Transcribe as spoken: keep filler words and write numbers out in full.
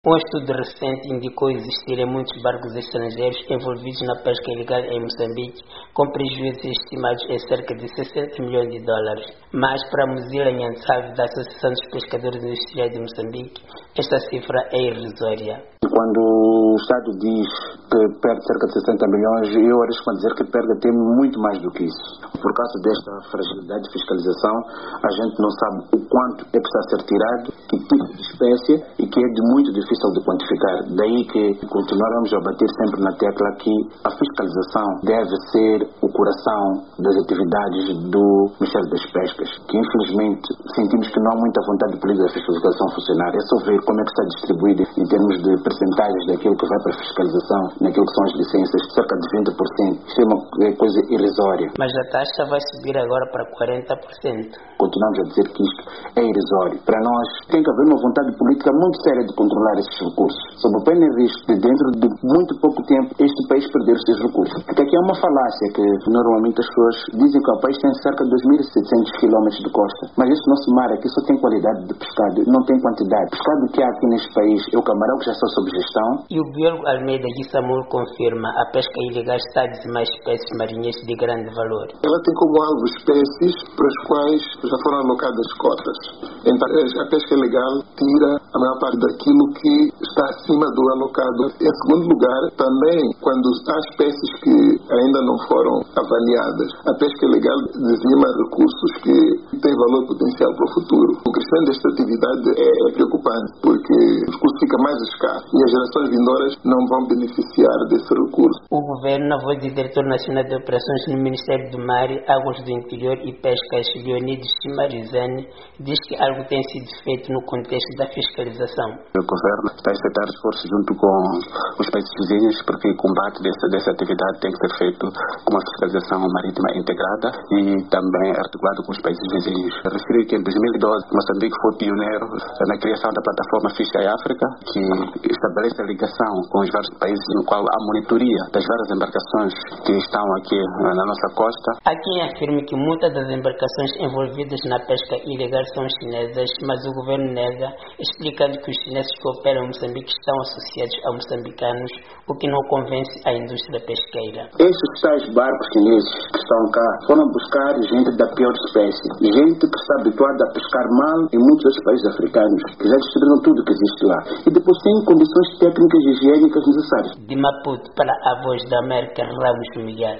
Um estudo recente indicou existirem muitos barcos estrangeiros envolvidos na pesca ilegal em Moçambique, com prejuízos estimados em cerca de sessenta milhões de dólares. Mas, para Muzila Nyantsave, da Associação dos Pescadores Industriais de Moçambique, esta cifra é irrisória. Quando o Estado diz que perde cerca de sessenta milhões, eu arrisco a dizer que perde até muito mais do que isso. Por causa desta fragilidade de fiscalização, a gente não sabe o quanto é que está a ser tirado, que tipo de espécie, e que é de muito difícil de quantificar. Daí que continuaremos a bater sempre na tecla que a fiscalização deve ser o coração das atividades do Ministério das Pescas, que infelizmente sentimos que não há muita vontade política da fiscalização funcionar. É só ver como é que está distribuído em termos de percentagens daquilo que vai para a fiscalização, naquilo que são as licenças, cerca de vinte por cento. Isso é uma coisa irrisória. Mas a taxa vai subir agora para quarenta por cento. Continuamos a dizer que isto é irrisório. Para nós tem que haver uma vontade política muito séria de controlar esses recursos. Sob o pena risco de dentro de muito pouco tempo este país perder os seus recursos. Porque aqui é uma falácia que normalmente as pessoas dizem que o país tem cerca de dois mil e setecentos quilômetros de costa. Mas este nosso mar aqui só tem qualidade de pescado, não tem quantidade. O pescado que há aqui neste país é o camarão que já está sob gestão. E o biólogo Almeida Guissamur confirma a pesca ilegal está a dizimar espécies marinhas de grande valor. Ela tem como alvo espécies para as quais já foram alocadas cotas. Então a pesca ilegal tira a maior parte daquilo que está acima do alocado. Em segundo lugar, também quando há espécies que ainda não foram avaliadas, a pesca ilegal dizima recursos que têm valor potencial para o futuro. O crescimento desta atividade é preocupante porque o recurso fica mais escasso e as gerações vindouras não vão beneficiar desse recurso. O governo, na voz do diretor nacional de operações no Ministério do Mar, Águas do Interior e Pescas, Leonides Chimarizani, diz que algo tem sido feito no contexto da fiscalização. O governo está a efetuar esforços junto com os países vizinhos porque o combate dessa, dessa atividade tem que ser feito com uma fiscalização marítima integrada e também articulado com os países vizinhos. Referi que em dois mil e doze Moçambique foi pioneiro na criação da plataforma Fish Eye Africa, que estabelece a ligação com os vários países no qual há monitoria das várias embarcações que estão aqui na nossa costa. Há quem afirme que muitas das embarcações envolvidas na pesca ilegal são chinesas, mas o governo nega, explicando que os chineses que operam em Moçambique estão associados a moçambicanos, o que não convence a indústria pesqueira. Esses tais barcos chineses que estão cá foram buscar gente da pior espécie, gente que está habituada a pescar mal em muitos outros países africanos, que já destruíram tudo que existe lá, e depois têm condições técnicas e higiênicas necessárias. De Maputo para a Voz da América, Ramos Miguel.